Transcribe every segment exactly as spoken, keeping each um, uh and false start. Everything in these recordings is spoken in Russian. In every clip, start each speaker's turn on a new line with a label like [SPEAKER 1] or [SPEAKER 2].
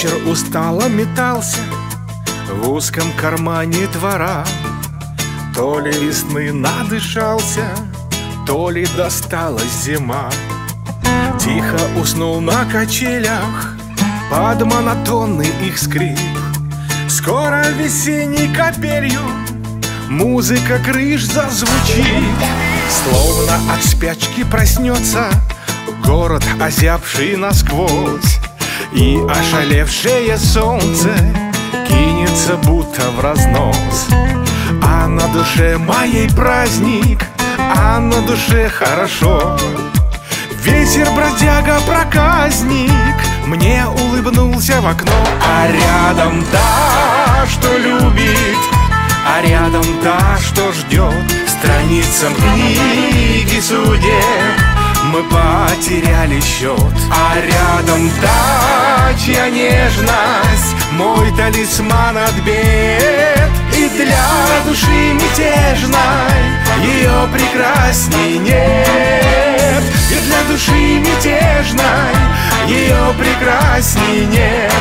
[SPEAKER 1] Вечер устало метался в узком кармане двора. То ли весны надышался, то ли досталась зима. Тихо уснул на качелях под монотонный их скрип. Скоро весенней капелью музыка крыш зазвучит. Словно от спячки проснется город, озябший насквозь, и ошалевшее солнце кинется будто в разнос. А на душе моей праздник, а на душе хорошо. Ветер, бродяга, проказник, мне улыбнулся в окно. А рядом та, что любит, а рядом та, что ждет. Страницам книги судеб мы потеряли счет. А рядом та, чья нежность мой талисман от бед. И для души мятежной ее прекрасней нет. И для души мятежной ее прекрасней нет.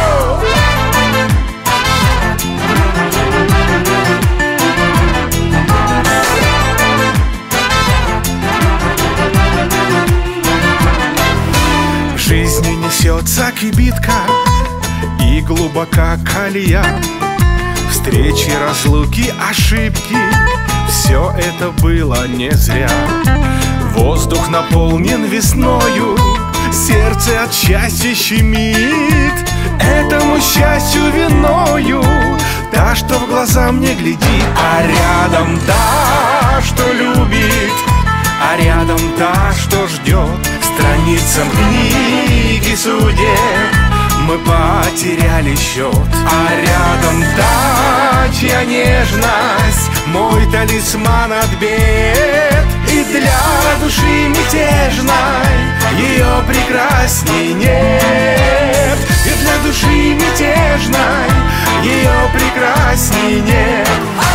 [SPEAKER 1] В жизни несется кибитка и глубока колея. Встречи, разлуки, ошибки, все это было не зря. Воздух наполнен весною, сердце от счастья щемит. Этому счастью виною та, что в глаза мне глядит. А рядом та, что любит, а рядом та, что ждет. Страницам книги судеб мы потеряли счет. А рядом та, чья нежность мой талисман от бед. И для души мятежной ее прекрасней нет. И для души мятежной ее прекрасней нет.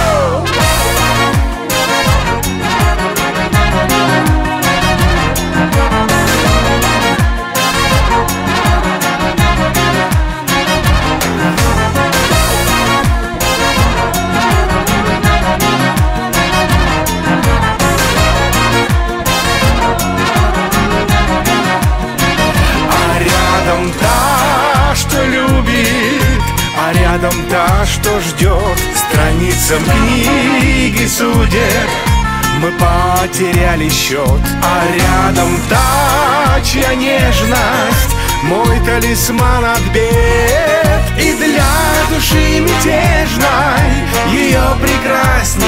[SPEAKER 1] Рядом та, что ждет. Страницам книги судеб мы потеряли счет. А рядом та, чья нежность мой талисман от бед. И для души мятежной ее прекрасней